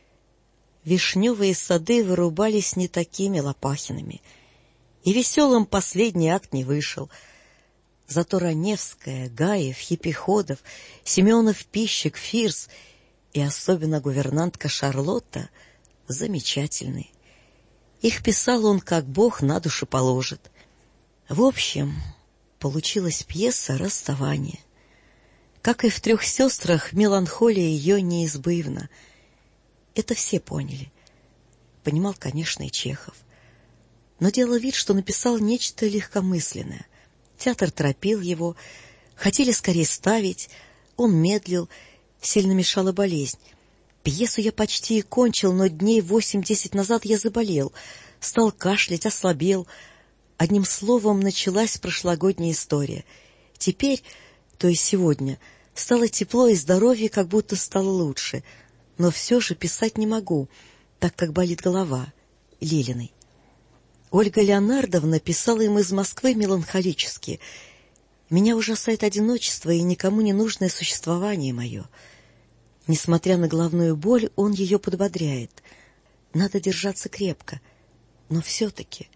Вишневые сады вырубались не такими Лопахинами, и веселым последний акт не вышел. Зато Раневская, Гаев, Епиходов, Семенов, Пищик, Фирс и особенно гувернантка Шарлотта замечательные. Их писал он, как Бог на душу положит. В общем, получилась пьеса «Расставание». Как и в «Трех сестрах», меланхолия ее неизбывна. Это все поняли. Понимал, конечно, и Чехов. Но делал вид, что написал нечто легкомысленное. Театр торопил его, хотели скорее ставить, он медлил, сильно мешала болезнь. Пьесу я почти и кончил, но дней 8-10 назад я заболел, стал кашлять, ослабел. Одним словом, началась прошлогодняя история. Теперь, то есть сегодня, стало тепло и здоровье как будто стало лучше, но все же писать не могу, так как болит голова. Лилиной. Ольга Леонардовна писала им из Москвы меланхолически: «Меня ужасает одиночество и никому не нужное существование мое». Несмотря на головную боль, он ее подбодряет. Надо держаться крепко. Но все-таки,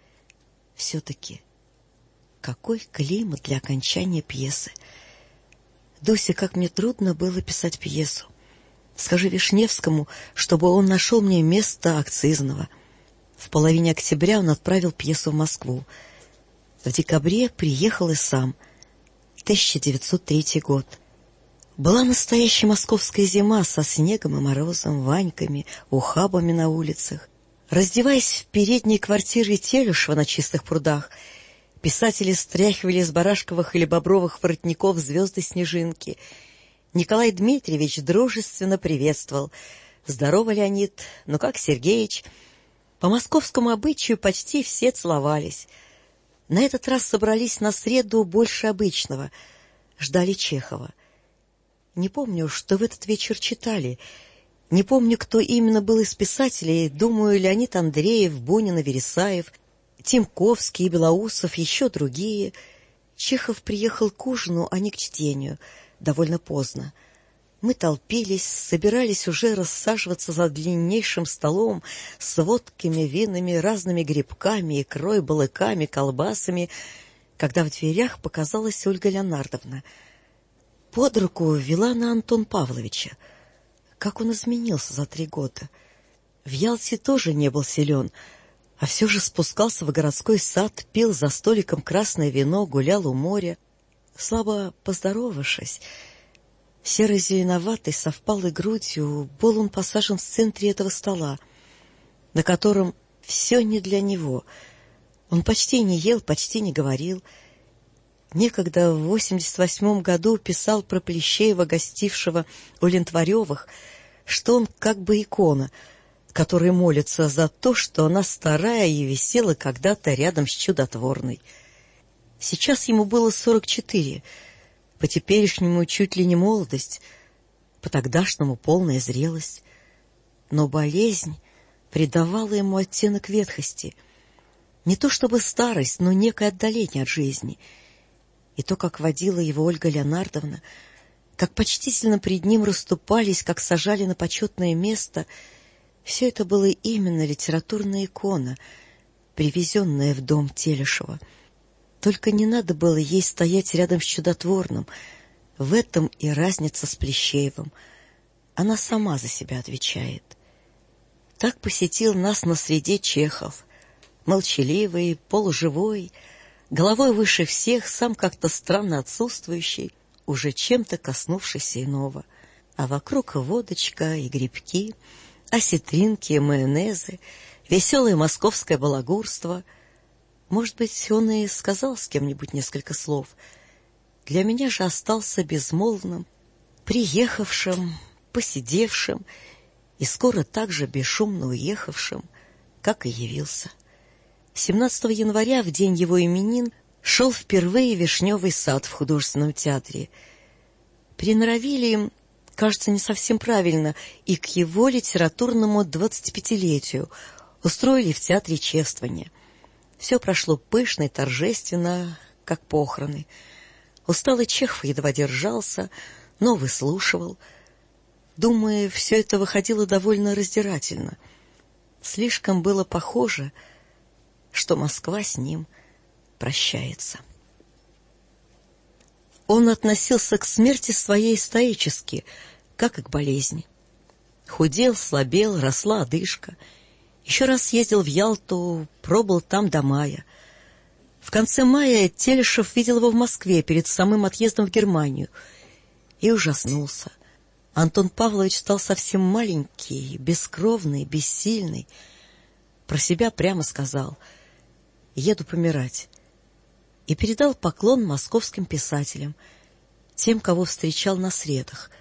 какой климат для окончания пьесы. Дуся, как мне трудно было писать пьесу. Скажи Вишневскому, чтобы он нашел мне место акцизного. В половине октября он отправил пьесу в Москву. В декабре приехал и сам. 1903 год. Была настоящая московская зима со снегом и морозом, ваньками, ухабами на улицах. Раздеваясь в передней квартире Телюшева на Чистых прудах, писатели стряхивали из барашковых или бобровых воротников звезды-снежинки. Николай Дмитриевич дружественно приветствовал: «Здорово, Леонид, ну как Сергеич?» По московскому обычаю почти все целовались. На этот раз собрались на среду больше обычного. Ждали Чехова. Не помню, что в этот вечер читали. Не помню, кто именно был из писателей. Думаю, Леонид Андреев, Бунин и Вересаев, Тимковский, Белоусов, еще другие. Чехов приехал к ужину, а не к чтению. Довольно поздно. Мы толпились, собирались уже рассаживаться за длиннейшим столом с водками, винами, разными грибками, икрой, балыками, колбасами, когда в дверях показалась Ольга Леонардовна. Под руку вела на Антон Павловича. Как он изменился за 3 года. В Ялте тоже не был силен, А все же спускался в городской сад, пил за столиком красное вино, гулял у моря. Слабо поздоровавшись, серо-зеленоватый, со впалой грудью, был он посажен в центре этого стола, на котором все не для него. Он почти не ел, почти не говорил. Некогда в 88 году писал про Плещеева, гостившего у Лентваревых, что он как бы икона, которая молится за то, что она старая и висела когда-то рядом с чудотворной. Сейчас ему было 44, по-теперешнему чуть ли не молодость, по-тогдашнему полная зрелость. Но болезнь придавала ему оттенок ветхости. Не то чтобы старость, но некое отдаление от жизни. И то, как водила его Ольга Леонардовна, как почтительно пред ним расступались, как сажали на почетное место, все это было именно литературная икона, привезенная в дом Телешева. Только не надо было ей стоять рядом с чудотворным. В этом и разница с Плещеевым. Она сама за себя отвечает. Так посетил нас на среде Чехов. Молчаливый, полуживой, головой выше всех, сам как-то странно отсутствующий, уже чем-то коснувшийся иного. А вокруг водочка и грибки, осетринки, майонезы, веселое московское балагурство. Может быть, он и сказал с кем-нибудь несколько слов. Для меня же остался безмолвным, приехавшим, посидевшим и скоро так же бесшумно уехавшим, как и явился. 17 января, в день его именин, шел впервые «Вишневый сад» в художественном театре. Приноровили им, кажется, не совсем правильно, и к его литературному 25-летию устроили в театре чествование. Все прошло пышно и торжественно, как похороны. Усталый Чехов едва держался, но выслушивал. Думаю, все это выходило довольно раздирательно. Слишком было похоже, что Москва с ним прощается. Он относился к смерти своей стоически, как и к болезни. Худел, слабел, росла одышка. Еще раз ездил в Ялту, пробыл там до мая. В конце мая Телешев видел его в Москве перед самым отъездом в Германию и ужаснулся. Антон Павлович стал совсем маленький, бескровный, бессильный. Про себя прямо сказал: «Еду помирать». И передал поклон московским писателям, тем, кого встречал на средах.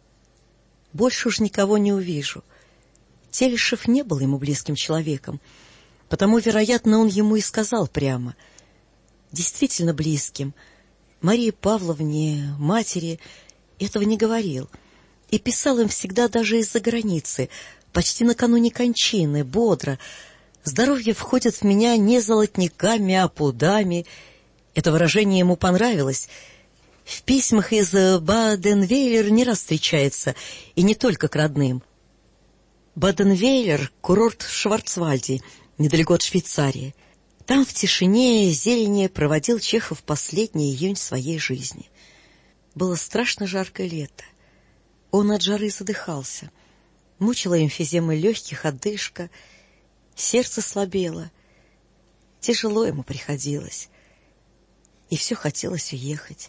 Больше уж никого не увижу. Телешев не был ему близким человеком, потому, вероятно, он ему и сказал прямо. Действительно близким. Марии Павловне, матери, этого не говорил. И писал им всегда даже из-за границы, почти накануне кончины, бодро. «Здоровье входит в меня не золотниками, а пудами». Это выражение ему понравилось. В письмах из Баден-Вейлер не раз встречается, и не только к родным. Баден-Вейлер — курорт в Шварцвальде, недалеко от Швейцарии. Там в тишине и зелени проводил Чехов последний июнь своей жизни. Было страшно жаркое лето. Он от жары задыхался. Мучила эмфизема легких, одышка. Сердце слабело. Тяжело ему приходилось. И все хотелось уехать.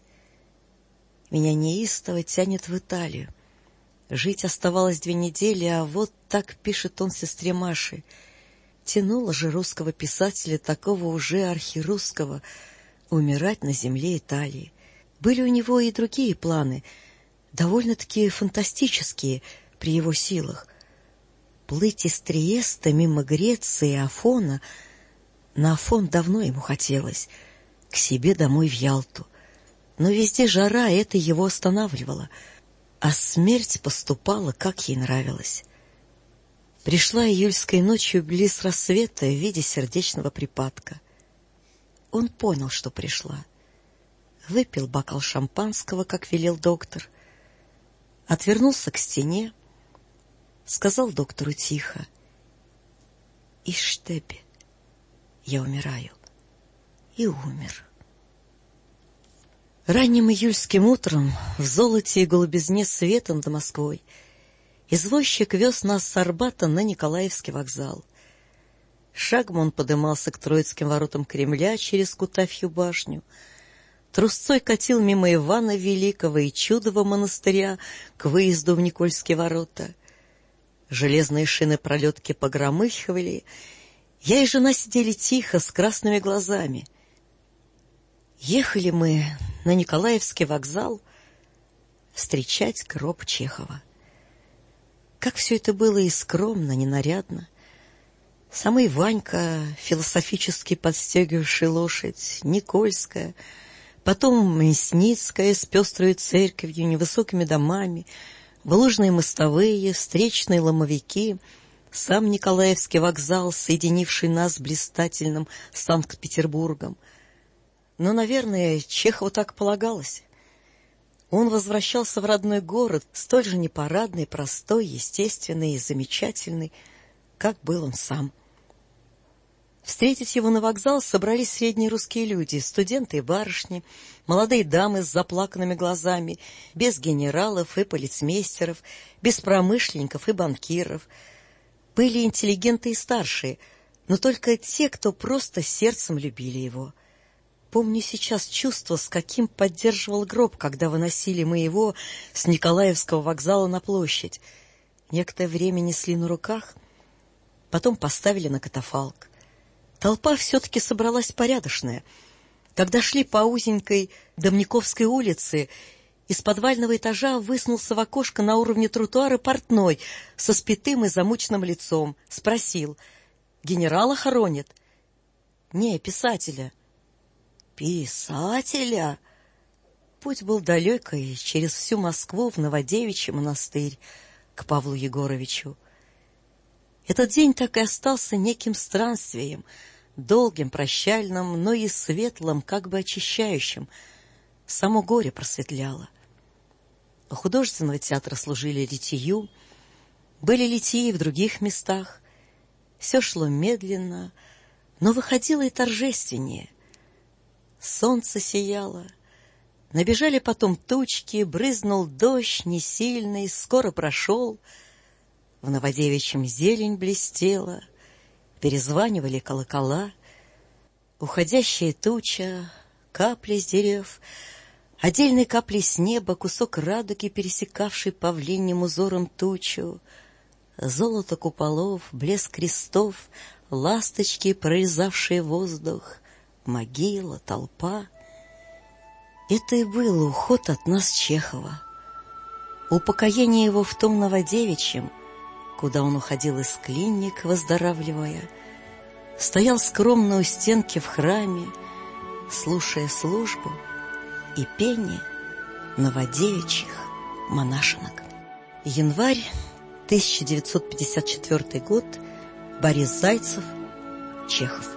Меня неистово тянет в Италию. Жить оставалось 2 недели, а вот так пишет он сестре Маше. Тянуло же русского писателя, такого уже архирусского, умирать на земле Италии. Были у него и другие планы, довольно-таки фантастические при его силах. Плыть из Триеста мимо Греции и Афона. На Афон давно ему хотелось. К себе домой в Ялту. Но везде жара, это его останавливало. А смерть поступала, как ей нравилось. Пришла июльской ночью близ рассвета в виде сердечного припадка. Он понял, что пришла. Выпил бокал шампанского, как велел доктор. Отвернулся к стене. Сказал доктору тихо: «Ишь тебе, я умираю». И умер. Ранним июльским утром, в золоте и голубизне света над Москвой, извозчик вез нас с Арбата на Николаевский вокзал. Шагом он подымался к Троицким воротам Кремля через Кутафью башню, трусцой катил мимо Ивана Великого и Чудова монастыря к выезду в Никольские ворота. Железные шины пролетки погромыхивали. Я и жена сидели тихо, с красными глазами. Ехали мы на Николаевский вокзал встречать гроб Чехова. Как все это было и скромно, ненарядно. Самый Ванька, философически подстегивавший лошадь, Никольская, потом Мясницкая с пестрой церковью, невысокими домами, булыжные мостовые, встречные ломовики, сам Николаевский вокзал, соединивший нас с блистательным Санкт-Петербургом. Но, наверное, Чехову так полагалось. Он возвращался в родной город, столь же непарадный, простой, естественный и замечательный, как был он сам. Встретить его на вокзал собрались средние русские люди, студенты и барышни, молодые дамы с заплаканными глазами, без генералов и полицмейстеров, без промышленников и банкиров. Были интеллигенты и старшие, но только те, кто просто сердцем любили его. Помню сейчас чувство, с каким поддерживал гроб, когда выносили мы его с Николаевского вокзала на площадь. Некоторое время несли на руках, потом поставили на катафалк. Толпа все-таки собралась порядочная. Когда шли по узенькой Домниковской улице, из подвального этажа высунулся в окошко на уровне тротуара портной со спитым и замученным лицом. Спросил: «Генерала хоронят?» «Не, писателя». «Писателя?» Путь был далекий, через всю Москву в Новодевичий монастырь к Павлу Егоровичу. Этот день так и остался неким странствием, долгим, прощальным, но и светлым, как бы очищающим. Само горе просветляло. У художественного театра служили литию, были литии в других местах. Все шло медленно, но выходило и торжественнее. Солнце сияло, набежали потом тучки, брызнул дождь несильный, скоро прошел. В Новодевичьем зелень блестела, перезванивали колокола. Уходящая туча, капли с дерев, отдельные капли с неба, кусок радуги, пересекавший павлиньим узором тучу, золото куполов, блеск крестов, ласточки, прорезавшие воздух, могила, толпа. Это и был уход от нас Чехова. Упокоение его в том Новодевичьем, куда он уходил из клиник, выздоравливая, стоял скромно у стенки в храме, слушая службу и пение новодевичьих монашенок. Январь 1954 год. Борис Зайцев, Чехов.